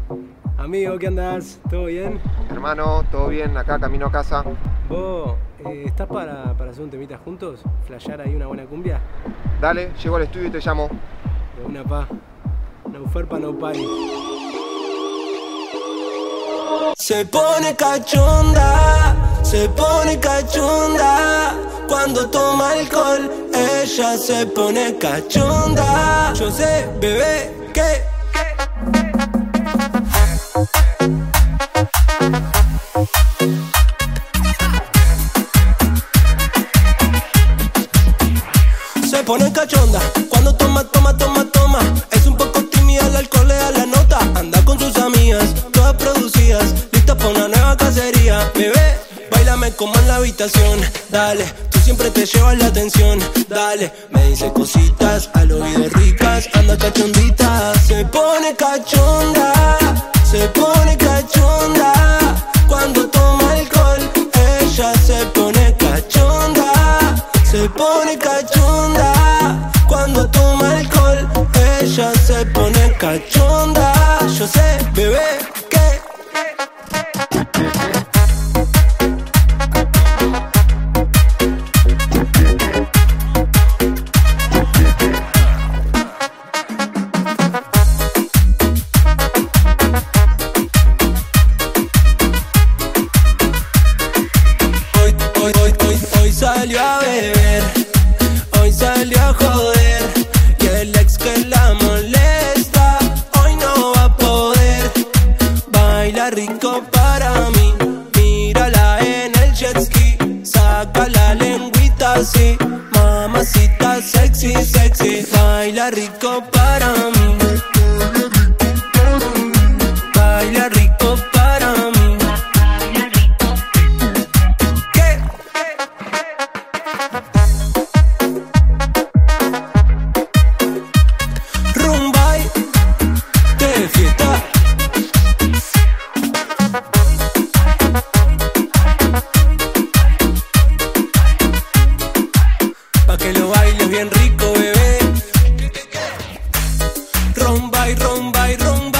Amigo, ¿qué andás? ¿Todo bien? Hermano, todo bien, acá camino a casa. ¿Vos estás para hacer un temita juntos? ¿Flashear ahí una buena cumbia? Dale, llego al estudio y te llamo. De una pa. No ferpa, no party. Se pone cachonda, cuando toma alcohol, ella se pone cachonda. Yo sé, bebé, que se pone cachonda, cuando toma. Es un poco tímida, el alcohol le da la nota. Anda con sus amigas, todas producidas, lista para una nueva cacería. Bebé, báilame como en la habitación. Dale, tú siempre te llevas la atención. Dale, me dice cositas al oído ricas. Anda cachondita, se pone cachonda. Cuando toma alcohol, ella se pone cachonda. Se pone cachonda. Cuando toma alcohol, ella se pone cachonda. Yo sé, bebé, que hoy salió a beber, hoy salió a joder, y el ex que la molesta hoy no va a poder. Baila rico para mí, mírala en el jet ski, saca la lengüita así, mamacita sexy. Baila rico para mí, baila rico para mí. ¿Qué? Rumba de fiesta. Pa' que lo bailes bien rico, bebé. Rumba y rumba y rumba.